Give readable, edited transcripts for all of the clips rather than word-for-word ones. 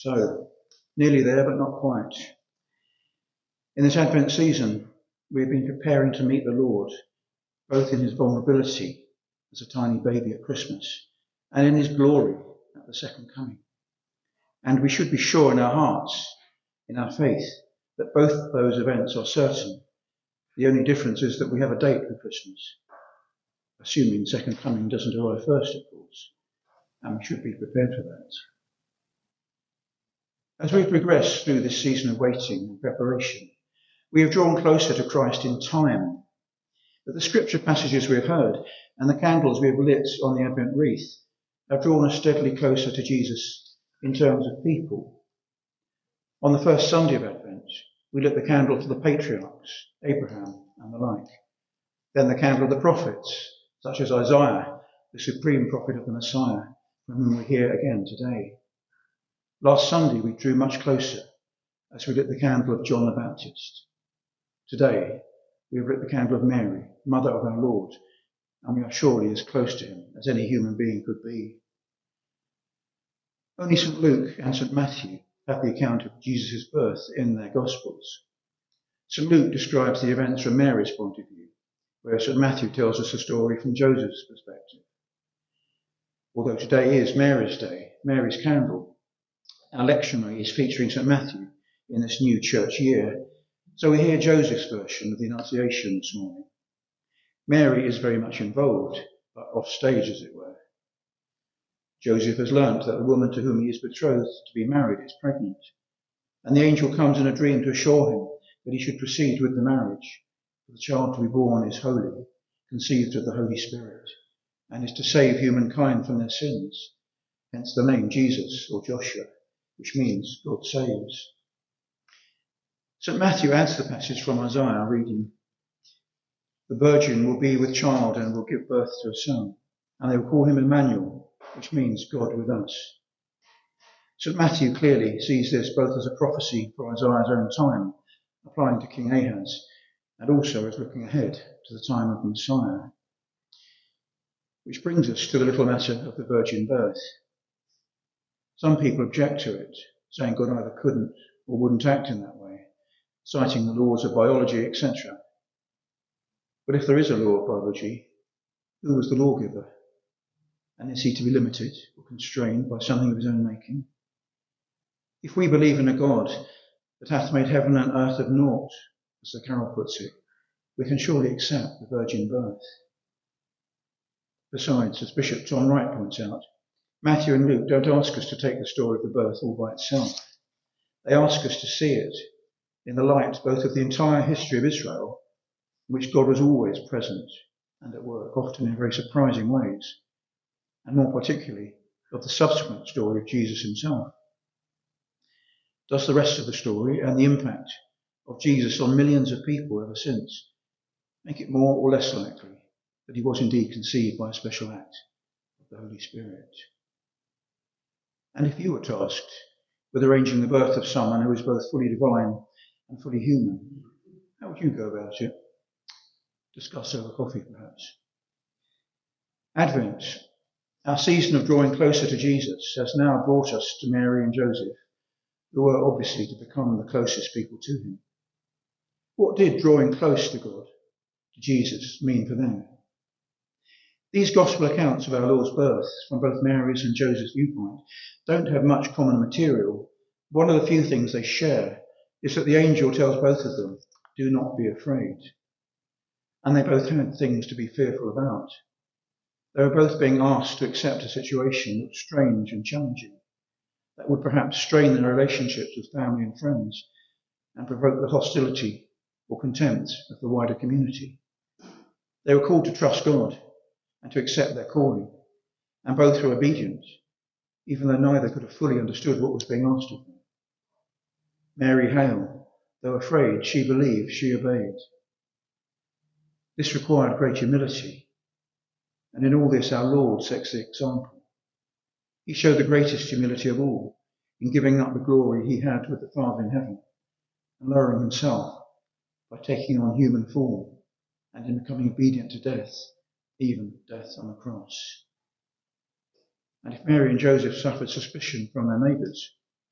So, nearly there, but not quite. In this Advent season, we've been preparing to meet the Lord, both in his vulnerability as a tiny baby at Christmas and in his glory at the second coming. And we should be sure in our hearts, in our faith, that both those events are certain. The only difference is that we have a date for Christmas, assuming the second coming doesn't arrive first, of course, and we should be prepared for that. As we progress through this season of waiting and preparation, we have drawn closer to Christ in time. But the scripture passages we have heard and the candles we have lit on the Advent wreath have drawn us steadily closer to Jesus in terms of people. On the first Sunday of Advent, we lit the candle for the patriarchs, Abraham and the like. Then the candle of the prophets, such as Isaiah, the supreme prophet of the Messiah, from whom we hear again today. Last Sunday we drew much closer as we lit the candle of John the Baptist. Today we have lit the candle of Mary, mother of our Lord, and we are surely as close to him as any human being could be. Only St. Luke and St. Matthew have the account of Jesus' birth in their Gospels. St. Luke describes the events from Mary's point of view, whereas St. Matthew tells us the story from Joseph's perspective. Although today is Mary's Day, Mary's Candle, our lectionary is featuring St. Matthew in this new church year, so we hear Joseph's version of the Annunciation this morning. Mary is very much involved, but off stage as it were. Joseph has learnt that the woman to whom he is betrothed to be married is pregnant, and the angel comes in a dream to assure him that he should proceed with the marriage, for the child to be born is holy, conceived of the Holy Spirit, and is to save humankind from their sins, hence the name Jesus or Joshua, which means God saves. St. Matthew adds the passage from Isaiah, reading, "The virgin will be with child and will give birth to a son, and they will call him Emmanuel, which means God with us." St. Matthew clearly sees this both as a prophecy for Isaiah's own time, applying to King Ahaz, and also as looking ahead to the time of the Messiah. Which brings us to the little matter of the virgin birth. Some people object to it, saying God either couldn't or wouldn't act in that way, citing the laws of biology, etc. But if there is a law of biology, who was the lawgiver? And is he to be limited or constrained by something of his own making? If we believe in a God that hath made heaven and earth of naught, as the carol puts it, we can surely accept the virgin birth. Besides, as Bishop John Wright points out, Matthew and Luke don't ask us to take the story of the birth all by itself. They ask us to see it in the light both of the entire history of Israel, in which God was always present and at work, often in very surprising ways, and more particularly of the subsequent story of Jesus himself. Does the rest of the story and the impact of Jesus on millions of people ever since make it more or less likely that he was indeed conceived by a special act of the Holy Spirit? And if you were tasked with arranging the birth of someone who is both fully divine and fully human, how would you go about it? Discuss over coffee, perhaps. Advent, our season of drawing closer to Jesus, has now brought us to Mary and Joseph, who were obviously to become the closest people to him. What did drawing close to God, to Jesus, mean for them? These gospel accounts of our Lord's birth, from both Mary's and Joseph's viewpoint, don't have much common material. One of the few things they share is that the angel tells both of them, "Do not be afraid." And they both had things to be fearful about. They were both being asked to accept a situation that was strange and challenging, that would perhaps strain their relationships with family and friends and provoke the hostility or contempt of the wider community. They were called to trust God and to accept their calling, and both were obedient, even though neither could have fully understood what was being asked of them. Mary Hale, though afraid, she believed, she obeyed. This required great humility, and in all this our Lord sets the example. He showed the greatest humility of all in giving up the glory he had with the Father in heaven and lowering himself by taking on human form and in becoming obedient to death, even death on the cross. And if Mary and Joseph suffered suspicion from their neighbours,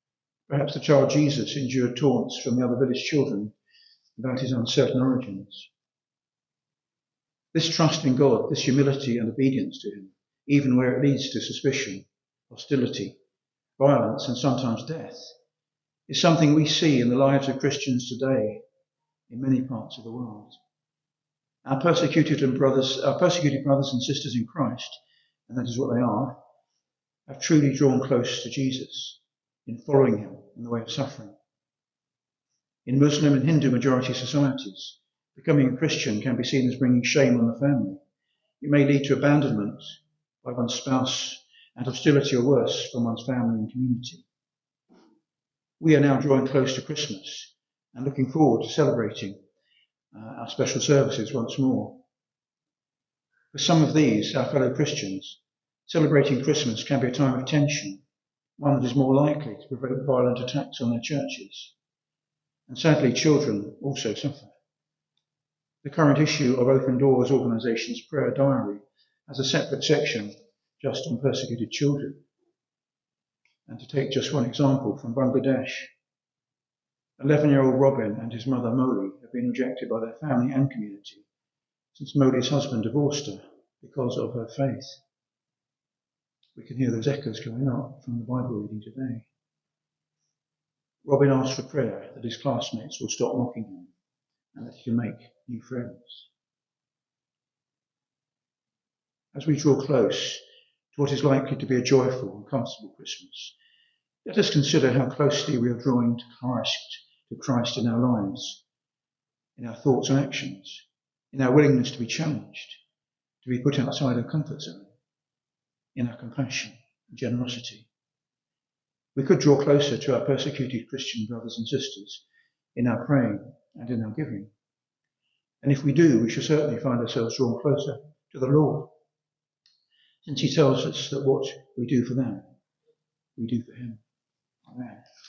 Perhaps the child Jesus endured taunts from the other village children about his uncertain origins. This trust in God, this humility and obedience to him, even where it leads to suspicion, hostility, violence and sometimes death, is something we see in the lives of Christians today in many parts of the world. Our persecuted brothers and sisters in Christ, and that is what they are, have truly drawn close to Jesus in following him in the way of suffering. In Muslim and Hindu majority societies, becoming a Christian can be seen as bringing shame on the family. It may lead to abandonment by one's spouse and hostility or worse from one's family and community. We are now drawing close to Christmas and looking forward to celebrating our special services once more. For some of these, our fellow Christians, celebrating Christmas can be a time of tension, one that is more likely to provoke violent attacks on their churches. And sadly, children also suffer. The current issue of Open Doors organisation's prayer diary has a separate section just on persecuted children. And to take just one example from Bangladesh, 11-year-old Robin and his mother Moli have been rejected by their family and community since Moli's husband divorced her because of her faith. We can hear those echoes going up from the Bible reading today. Robin asks for prayer that his classmates will stop mocking him and that he can make new friends. As we draw close to what is likely to be a joyful and comfortable Christmas, let us consider how closely we are drawing to Christ in our lives, in our thoughts and actions, in our willingness to be challenged, to be put outside our comfort zone, in our compassion and generosity. We could draw closer to our persecuted Christian brothers and sisters in our praying and in our giving. And if we do, we shall certainly find ourselves drawn closer to the Lord, since he tells us that what we do for them, we do for him. Amen.